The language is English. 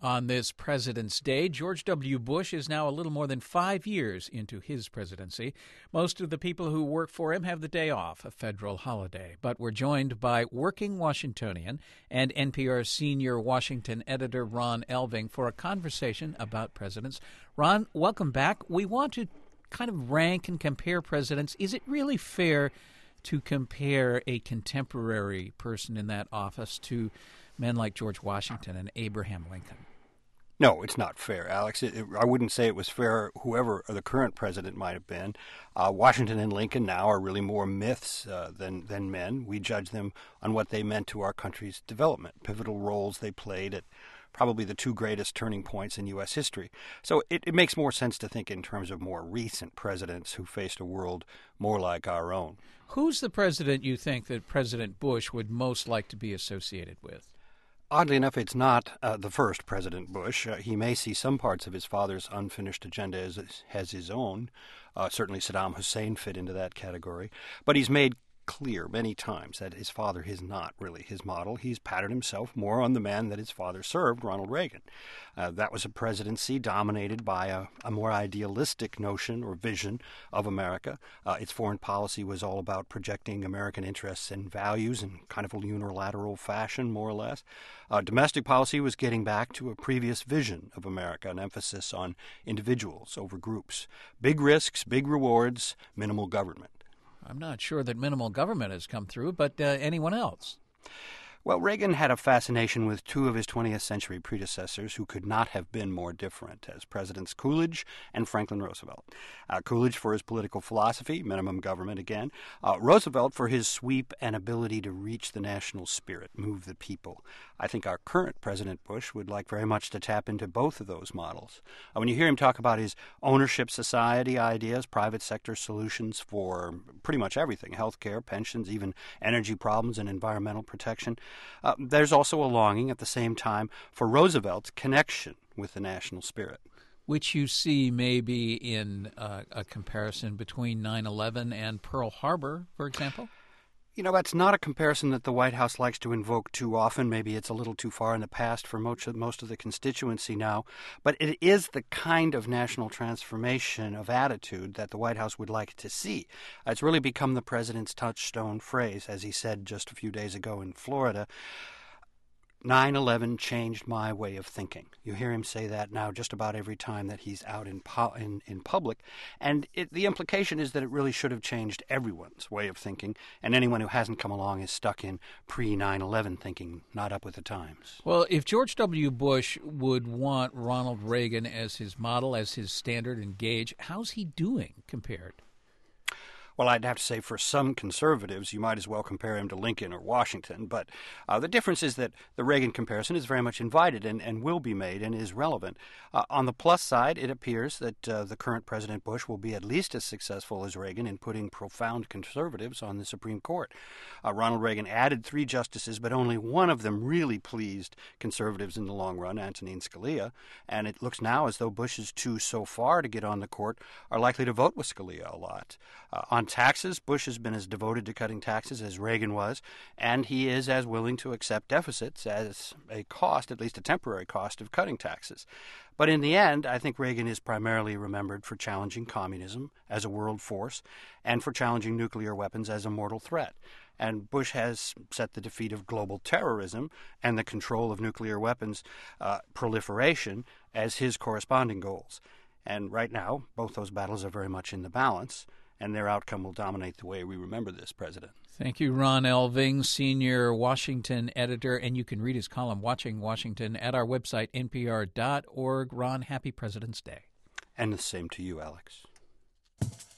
On this President's Day, George W. Bush is now a little more than 5 years into his presidency. Most of the people who work for him have the day off, a federal holiday. But we're joined by working Washingtonian and NPR senior Washington editor Ron Elving for a conversation about presidents. Ron, welcome back. We want to kind of rank and compare presidents. Is it really fair to compare a contemporary person in that office to men like George Washington and Abraham Lincoln? No, it's not fair, Alex. I wouldn't say it was fair whoever the current president might have been. Washington and Lincoln now are really more myths than men. We judge them on what they meant to our country's development, pivotal roles they played at probably the two greatest turning points in U.S. history. So it makes more sense to think in terms of more recent presidents who faced a world more like our own. Who's the president you think that President Bush would most like to be associated with? Oddly enough, it's not the first President Bush. He may see some parts of his father's unfinished agenda as his own. Certainly Saddam Hussein fit into that category. But he's made clear many times that his father is not really his model. He's patterned himself more on the man that his father served, Ronald Reagan. That was a presidency dominated by a more idealistic notion or vision of America. Its foreign policy was all about projecting American interests and values in kind of a unilateral fashion, more or less. Domestic policy was getting back to a previous vision of America, an emphasis on individuals over groups. Big risks, big rewards, minimal government. I'm not sure that minimal government has come through, but anyone else? Well, Reagan had a fascination with two of his 20th century predecessors who could not have been more different as Presidents Coolidge and Franklin Roosevelt. Coolidge for his political philosophy, minimum government again. Roosevelt for his sweep and ability to reach the national spirit, move the people. I think our current President Bush would like very much to tap into both of those models. When you hear him talk about his ownership society ideas, private sector solutions for pretty much everything, healthcare, pensions, even energy problems and environmental protection, there's also a longing at the same time for Roosevelt's connection with the national spirit. Which you see maybe in a comparison between 9/11 and Pearl Harbor, for example? You know, that's not a comparison that the White House likes to invoke too often. Maybe it's a little too far in the past for most of the constituency now. But it is the kind of national transformation of attitude that the White House would like to see. It's really become the president's touchstone phrase, as he said just a few days ago in Florida. 9/11 changed my way of thinking. You hear him say that now just about every time that he's out in public. And the implication is that it really should have changed everyone's way of thinking, and anyone who hasn't come along is stuck in pre-9/11 thinking, not up with the times. Well, if George W. Bush would want Ronald Reagan as his model, as his standard and gauge, how's he doing compared? Well, I'd have to say for some conservatives, you might as well compare him to Lincoln or Washington. But the difference is that the Reagan comparison is very much invited and will be made and is relevant. On the plus side, it appears that the current President Bush will be at least as successful as Reagan in putting profound conservatives on the Supreme Court. Ronald Reagan added 3 justices, but only one of them really pleased conservatives in the long run, Antonin Scalia. And it looks now as though Bush's 2 so far to get on the court are likely to vote with Scalia a lot. On taxes, Bush has been as devoted to cutting taxes as Reagan was, and he is as willing to accept deficits as a cost, at least a temporary cost, of cutting taxes. But in the end, I think Reagan is primarily remembered for challenging communism as a world force and for challenging nuclear weapons as a mortal threat. And Bush has set the defeat of global terrorism and the control of nuclear weapons proliferation as his corresponding goals. And right now, both those battles are very much in the balance, and their outcome will dominate the way we remember this president. Thank you, Ron Elving, senior Washington editor, and you can read his column, Watching Washington, at our website, npr.org. Ron, happy President's Day. And the same to you, Alex.